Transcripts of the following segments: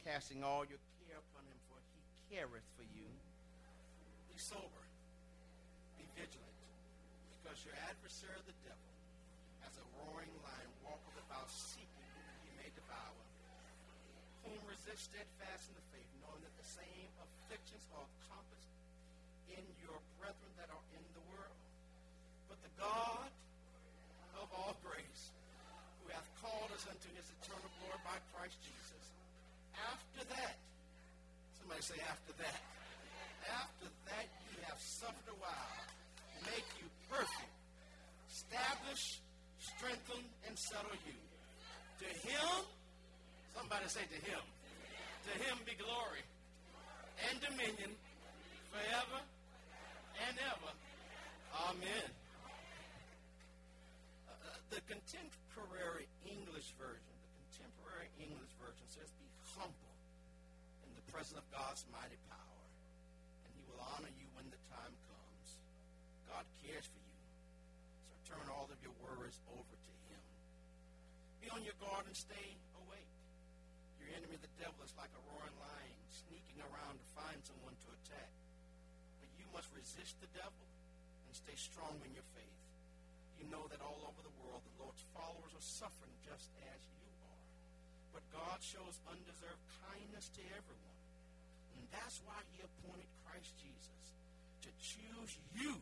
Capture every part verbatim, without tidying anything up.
casting all your care upon him, for he careth for you. Be sober, be vigilant, because your adversary, the devil, as a roaring lion, walketh about seeking whom he may devour. Whom resist steadfast in the faith, knowing that the same afflictions are accomplished in your brethren that are in the world. But the God of all grace, who hath called us unto his eternal glory by Christ Jesus, after that, somebody say after that, after that ye have suffered a while, make you perfect, establish, strengthen, and settle you. To him, somebody say to him, to him be glory and dominion forever and ever. Amen. Uh, the contemporary English version, the contemporary English version says, be humble in the presence of God's mighty power, and he will honor you when the time comes. God cares for you, so turn all of your worries over to him. Be on your guard and stay awake. Your enemy, the devil, is like a roaring lion, sneaking around to find someone to attack. But you must resist the devil and stay strong in your faith. You know that all over the world, the Lord's followers are suffering just as you are. But God shows undeserved kindness to everyone. And that's why he appointed Christ Jesus to choose you.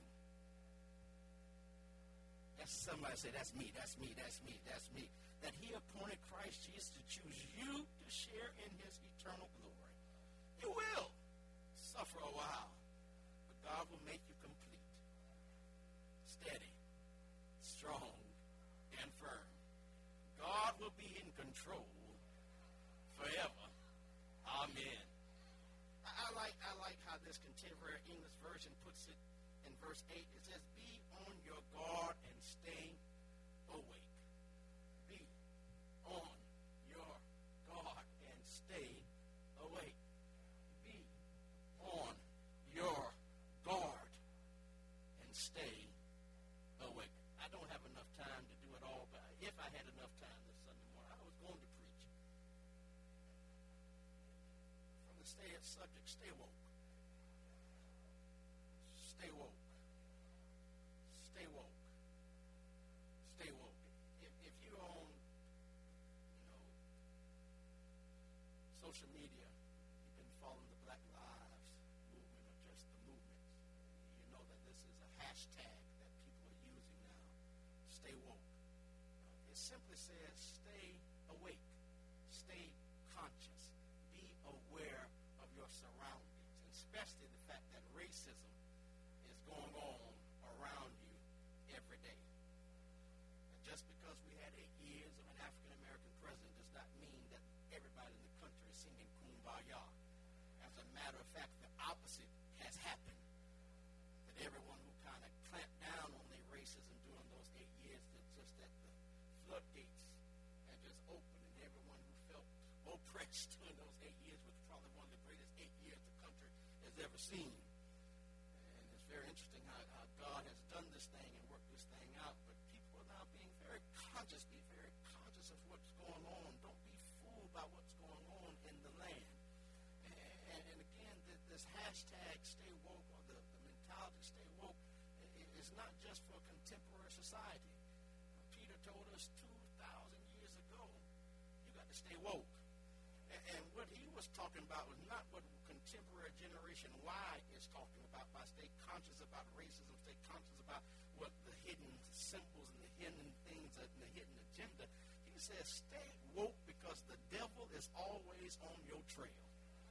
That's somebody say, that's me, that's me, that's me, that's me. That he appointed Christ Jesus to choose you to share in his eternal glory. You will suffer a while, but God will make you complete, steady, strong, and firm. God will be in control forever. Amen. I, I like I like how this contemporary English version puts it in verse eight. It says, be on your guard and stay awake. Be on your guard and stay awake. Be on your guard and stay awake. I don't have enough time to do it all, but if I had enough time this Sunday morning, I was going to preach. From the stay subject, stay woke. Stay woke. Stay woke. Stay woke. If, if you're on, you know, social media, you've been following the Black Lives movement or just the movement, you know that this is a hashtag that people are using now. Stay woke. It simply says stay awake. Stay conscious. Be aware of your surroundings, and especially the fact that racism is going on around you every day. And just because we had eight years of an African-American president does not mean that everybody in the country is singing Kumbaya. As a matter of fact, the opposite has happened. That everyone who kind of clamped down on their racism during those eight years, that just that the floodgates had just opened, and everyone who felt oppressed during those eight years was probably one of the greatest eight years the country has ever seen. And it's very interesting how, how God has done this thing and worked this thing out, but people are now being very conscious, be very conscious of what's going on. Don't be fooled by what's going on in the land. And, and again, this hashtag stay woke, or the, the mentality stay woke, is not just for contemporary society. Peter told us two thousand years ago, you got to stay woke. And, and what he was talking about was not what contemporary Generation Y is talking about by stay conscious about racism, stay conscious about what the hidden symbols and the hidden things and the hidden agenda. He says stay woke because the devil is always on your trail.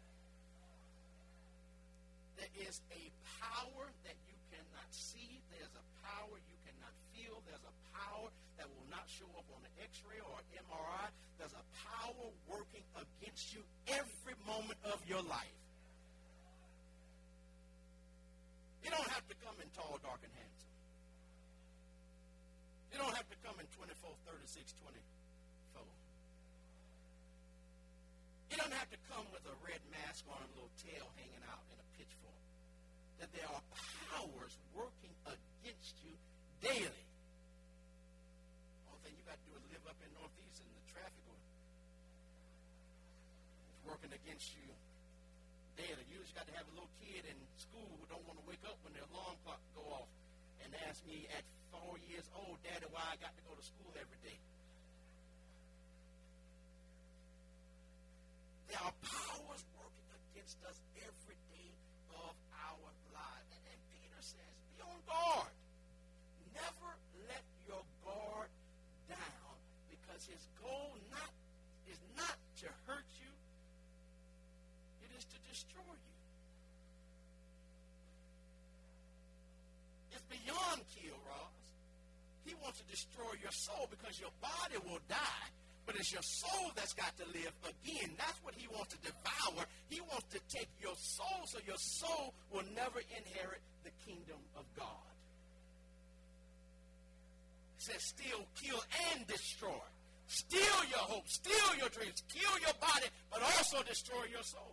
There is a power that you cannot see. There's a power you cannot feel. There's a power that will not show up on an X-ray or an M R I. There's a power working against you every moment of your life. You don't have to come in tall, dark, and handsome. You don't have to come in twenty-four, thirty-six, twenty-four. You don't have to come with a red mask on and a little tail hanging out and a pitchfork. That there are powers working against you daily. Only thing you got to do is live up in Northeast, and the traffic will working against you daily. You just got to have a little kid in school who don't want to wake up when their alarm clock go off and ask me at four years old, Daddy, why I got to go to school every day. There are powers working against us every day of our lives. And then Peter says, be on guard. Never let your guard down, because his goal not is not to hurt you. It is to destroy you. It's beyond kill, Ross. He wants to destroy your soul, because your body will die, but it's your soul that's got to live again. That's what he wants to devour. He wants to take your soul so your soul will never inherit the kingdom of God. He says steal, kill, and destroy. Steal your hope, steal your dreams, kill your body, but also destroy your soul.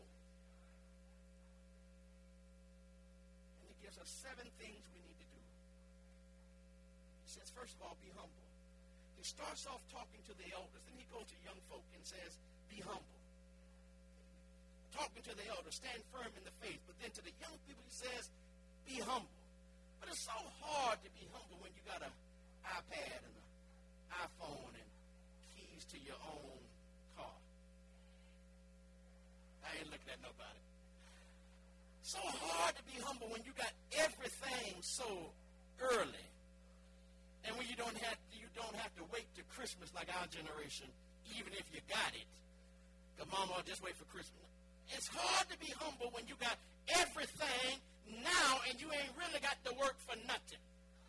And he gives us seven things we need to do. He says, first of all, be humble. He starts off talking to the elders. Then he goes to young folk and says, be humble. Talking to the elders, stand firm in the faith. But then to the young people, he says, be humble. But it's so hard to be humble when you got an iPad and an iPhone and keys to your own car. I ain't looking at nobody. So hard to be humble when you got everything so early. And when you don't have you don't have to wait to Christmas like our generation, even if you got it. Because mama, just wait for Christmas. It's hard to be humble when you got everything now and you ain't really got to work for nothing.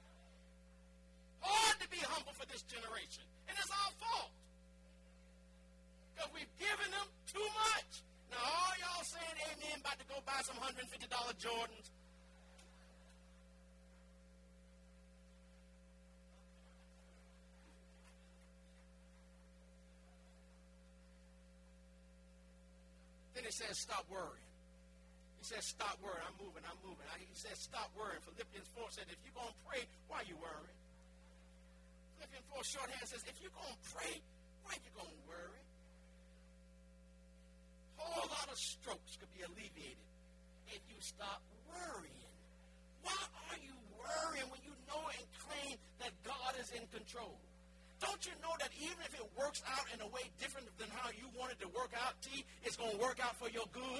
Hard to be humble for this generation. And it's our fault. Because we've given them too much. Now all y'all saying amen about to go buy some one hundred fifty dollars Jordans. Then it says, stop worrying. He says, stop worrying. I'm moving, I'm moving. He says, stop worrying. Philippians four said, if you're going to pray, why are you worrying? Philippians four shorthand says, if you're going to pray, why are you going to worry? A whole lot of strokes could be alleviated if you stop worrying. Why are you worrying when you know and claim that God is in control? Don't you know that even if it works out in a way different than how you wanted to work out, T, it's going to work out for your good?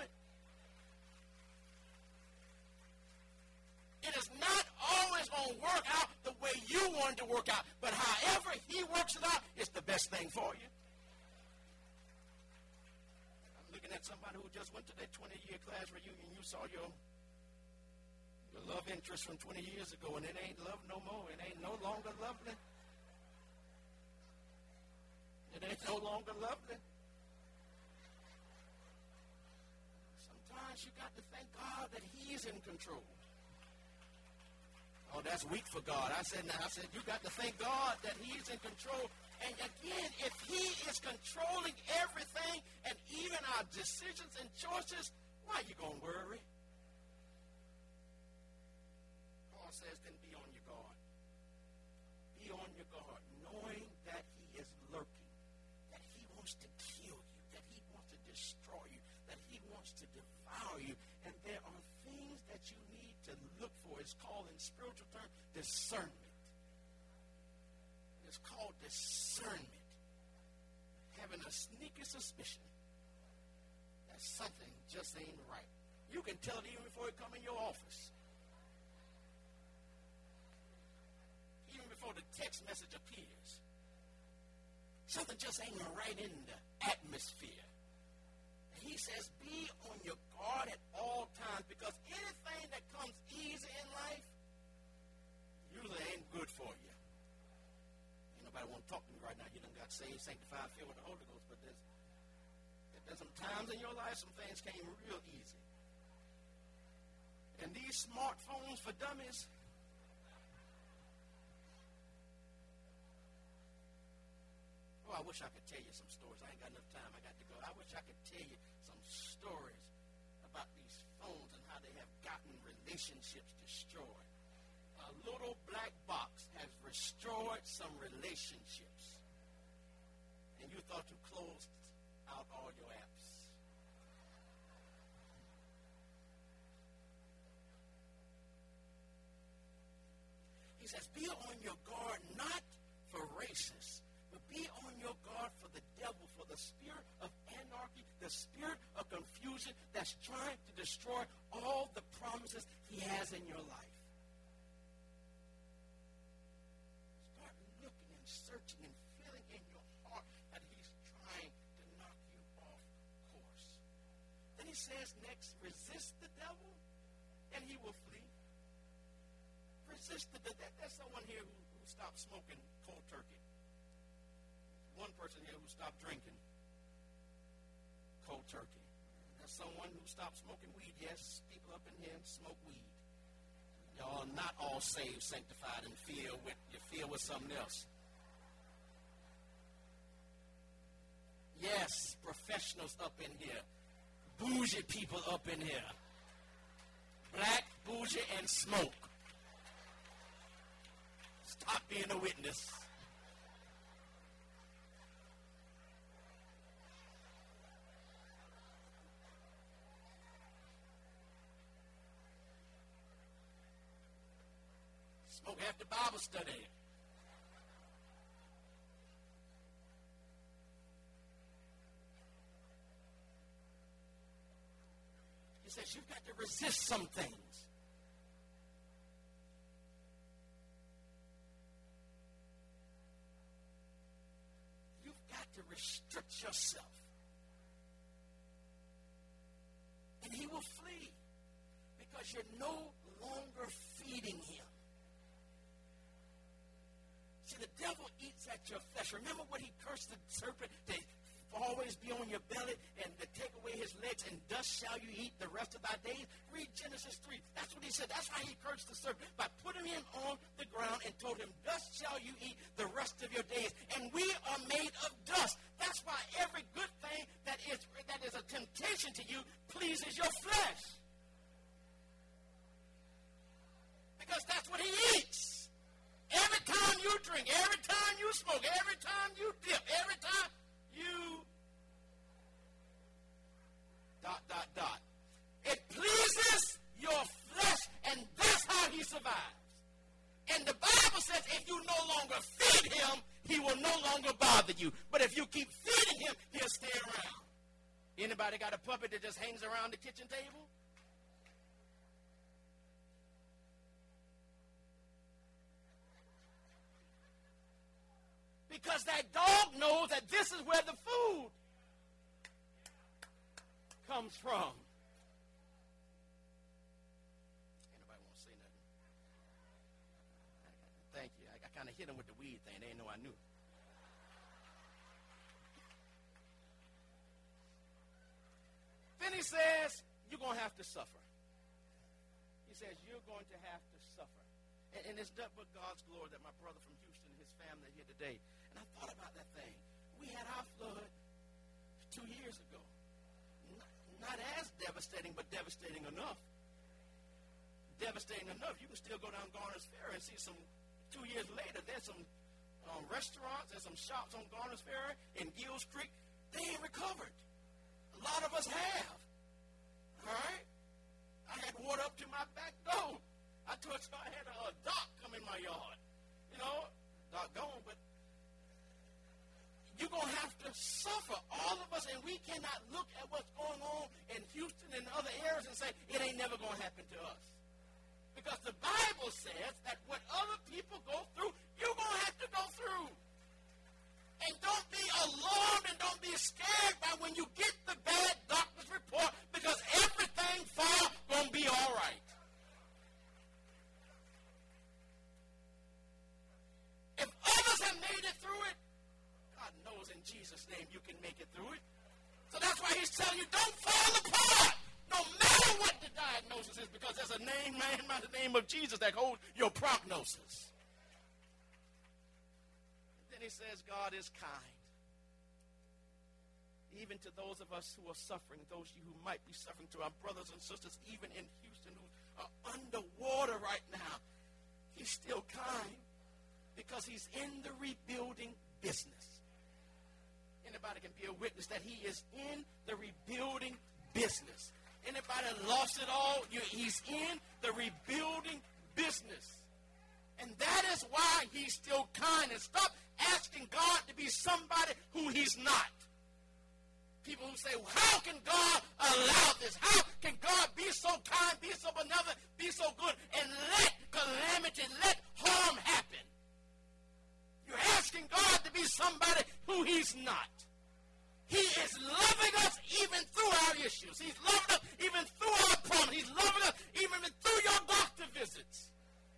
It is not always going to work out the way you want it to work out, but however he works it out, it's the best thing for you. I'm looking at somebody who just went to their twenty-year class reunion. You saw your, your love interest from twenty years ago, and it ain't love no more. It ain't no longer lovely. It ain't no longer lovely. Sometimes you got to thank God that he's in control. Oh, that's weak for God. I said, now, I said, you got to thank God that he's in control. And again, if he is controlling everything and even our decisions and choices, why are you going to worry? Paul says, then be on your guard. Be on your guard, knowing that he is lurking. To kill you, that he wants to destroy you, that he wants to devour you. And there are things that you need to look for. It's called, in spiritual terms, discernment. It's called discernment. Having a sneaky suspicion that something just ain't right. You can tell it even before it come in your office. Even before the text message appears. Something just ain't right in the atmosphere. And he says, be on your guard at all times, because anything that comes easy in life usually ain't good for you. Ain't nobody want to talk to me right now. You done got saved, sanctified, filled with the Holy Ghost, but there's, there's some times in your life some things came real easy. And these smartphones for dummies, oh, I wish I could tell you some stories. I ain't got enough time. I got to go. I wish I could tell you some stories about these phones and how they have gotten relationships destroyed. A little black box has destroyed some relationships. And you thought you closed out all your apps. He says, be on your guard not for racists, but be on your guard for the devil, for the spirit of anarchy, the spirit of confusion that's trying to destroy all the promises he has in your life. Start looking and searching and feeling in your heart that he's trying to knock you off course. Then he says next, resist the devil and he will flee. Resist the devil. There's someone here who, who stopped smoking cold turkey. One person here who stopped drinking cold turkey. There's someone who stopped smoking weed. Yes, people up in here smoke weed. Y'all are not all saved, sanctified, and filled with, you're filled with something else. Yes, professionals up in here. Bougie people up in here. Black, bougie, and smoke. Stop being a witness. Smoke after Bible study. He says you've got to resist some things. You've got to restrict yourself. And he will flee because you're no longer feeding him. See, the devil eats at your flesh. Remember when he cursed the serpent to always be on your belly and to take away his legs, and dust shall you eat the rest of thy days? Read Genesis three. That's what he said. That's why he cursed the serpent, by putting him on the ground and told him, dust shall you eat the rest of your days. And we are made of dust. That's why every good thing that is, that is a temptation to you pleases your flesh. Because that's what he eats. Every time you drink, every time you smoke, every time you dip, every time you dot, dot, dot. It pleases your flesh, and that's how he survives. And the Bible says if you no longer feed him, he will no longer bother you. But if you keep feeding him, he'll stay around. Anybody got a puppet that just hangs around the kitchen table? Because that dog knows that this is where the food comes from. Anybody want to say nothing? Thank you. I, I kind of hit him with the weed thing. They didn't know I knew. Then he says, you're going to have to suffer. He says, you're going to have to suffer. And, and it's not but God's glory that my brother from Houston and his family are here today. And I thought about that thing. We had our flood two years ago. Not, not as devastating, but devastating enough. Devastating enough. You can still go down Garner's Ferry and see some, two years later, there's some um, restaurants and some shops on Garner's Ferry in Gills Creek. They ain't recovered. A lot of us have. All right? I had water up to my back door. I told you I had a, a dock come in my yard. You know, dock gone, but you're going to have to suffer, all of us, and we cannot look at what's going on in Houston and other areas and say, it ain't never going to happen to us. Because the Bible says that what other people go through, you're going to have to go through. And don't be alarmed and don't be scared by when you get the bad doctor's report, because everything far going to be all right. If others have made it through it, God knows in Jesus' name you can make it through it. So that's why he's telling you, don't fall apart, no matter what the diagnosis is, because there's a name, man, by the name of Jesus that holds your prognosis. Then he says, God is kind. Even to those of us who are suffering, those of you who might be suffering, to our brothers and sisters, even in Houston, who are underwater right now, he's still kind. Because he's in the rebuilding business. Anybody can be a witness that he is in the rebuilding business. Anybody lost it all? You, he's in the rebuilding business. And that is why he's still kind. And stop asking God to be somebody who he's not. People who say, well, how can God allow this? How can God be so kind, be so benevolent, be so good, and let calamity, let harm happen? You're asking God to be somebody who he's not. He is loving us even through our issues. He's loving us even through our problems. He's loving us even through your doctor visits.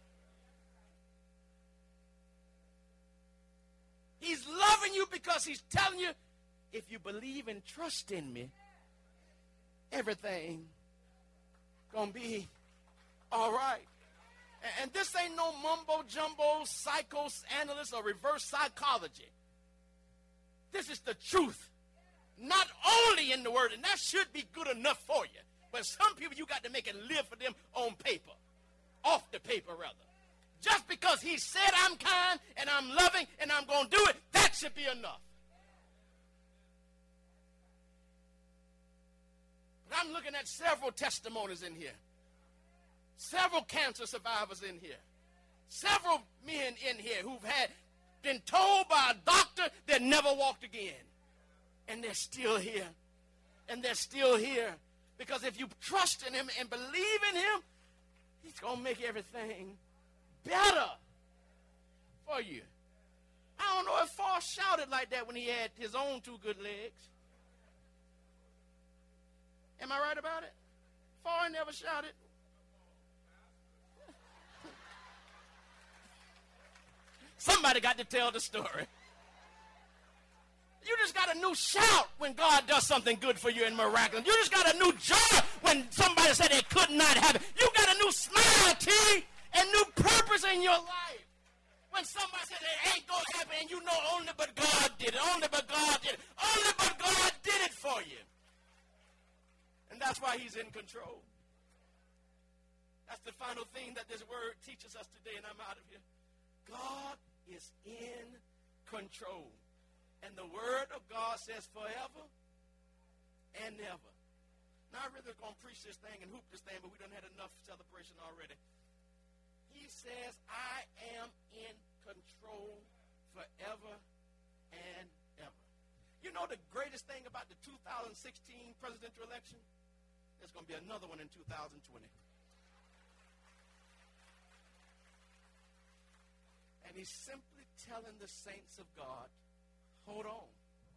He's loving you because he's telling you, if you believe and trust in me, everything gonna be all right. And this ain't no mumbo-jumbo psychoanalysis or reverse psychology. This is the truth. Not only in the word, and that should be good enough for you. But some people, you got to make it live for them on paper. Off the paper, rather. Just because he said I'm kind and I'm loving and I'm going to do it, that should be enough. But I'm looking at several testimonies in here. Several cancer survivors in here. Several men in here who've had been told by a doctor they'd never walked again. And they're still here. And they're still here. Because if you trust in him and believe in him, he's going to make everything better for you. I don't know if Forrest shouted like that when he had his own two good legs. Am I right about it? Forrest never shouted. Somebody got to tell the story. You just got a new shout when God does something good for you and miraculous. You just got a new joy when somebody said it could not happen. You got a new smile, T, and new purpose in your life. When somebody said it ain't going to happen and you know only but God did it. Only but God did it. Only but God did it for you. And that's why he's in control. That's the final thing that this word teaches us today, and I'm out of here. God is in control. And the word of God says forever and never. Now, I really was going to preach this thing and hoop this thing, but we done had enough celebration already. He says, I am in control forever and ever. You know the greatest thing about the two thousand sixteen presidential election? There's going to be another one in two thousand twenty. And he's simply telling the saints of God, hold on.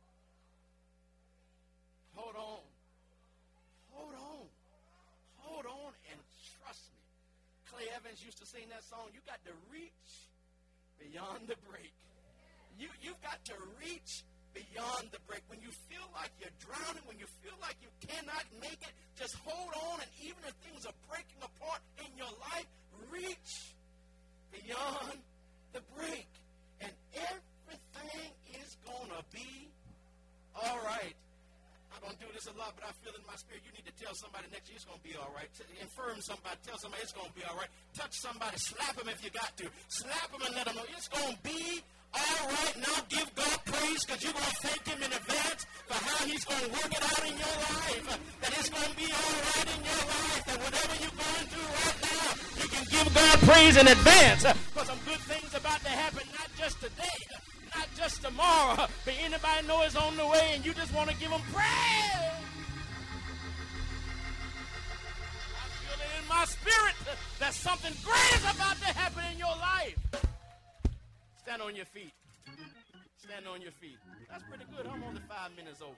Hold on. Hold on. Hold on and trust me. Clay Evans used to sing that song, you got to reach beyond the break. You, you've got to reach beyond the break. When you feel like you're drowning, when you feel like you cannot make it, just hold on, and even if things are breaking apart in your life, reach beyond the break. And everything is going to be all right. I don't do this a lot, but I feel in my spirit you need to tell somebody next year it's going to be all right. Infirm somebody, tell somebody it's going to be all right. Touch somebody, slap them if you got to. Slap them and let them know it's going to be all right. Now give God praise because you're going to thank him in advance for how he's going to work it out in your life. That it's going to be all right in your life. That whatever you're going through right now, you can give God praise in advance for some good things about to happen, not just today, not just tomorrow, but anybody know it's on the way and you just want to give them praise. I feel it in my spirit that something great is about to happen in your life. Stand on your feet. Stand on your feet. That's pretty good. I'm only five minutes over.